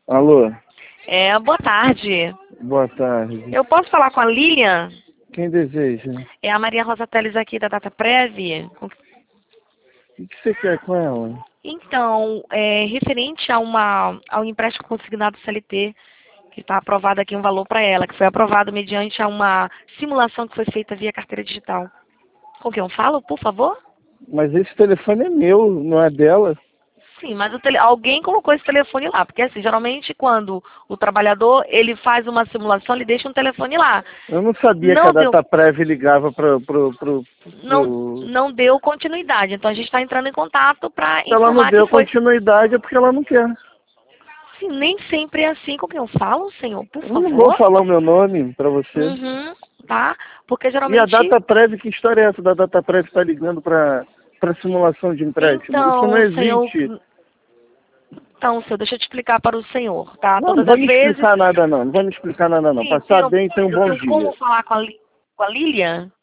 Alô? Boa tarde. Boa tarde. Eu posso falar com a Lilian? Quem deseja? É a Maria Rosa Teles aqui da DataPrev. O que você quer com ela? Então, referente ao empréstimo consignado CLT, que está aprovado aqui um valor para ela, que foi aprovado mediante a uma simulação que foi feita via carteira digital. Com quem eu falo, por favor? Mas esse telefone é meu, não é dela? Sim, mas alguém colocou esse telefone lá, porque assim, geralmente quando o trabalhador ele faz uma simulação, ele deixa um telefone lá. Eu não sabia que a Não deu, DataPrev ligava não deu continuidade, então a gente está entrando em contato para Se ela não informar que deu foi. continuidade é porque ela não quer. Sim, nem sempre é assim com quem eu falo, senhor, por Eu não vou favor. falar o meu nome pra você. Uhum, tá? Porque E a geralmente. DataPrev, que história é essa da DataPrev está ligando pra simulação de empréstimo? Isso não Então, senhor. existe. Então, senhor, deixa eu te explicar para o senhor, tá? Não Todas vai as me vezes. explicar nada não. Não vai me explicar nada não. Sim, Passar bem, tenha um eu bom tenho como dia. falar com a Lilian?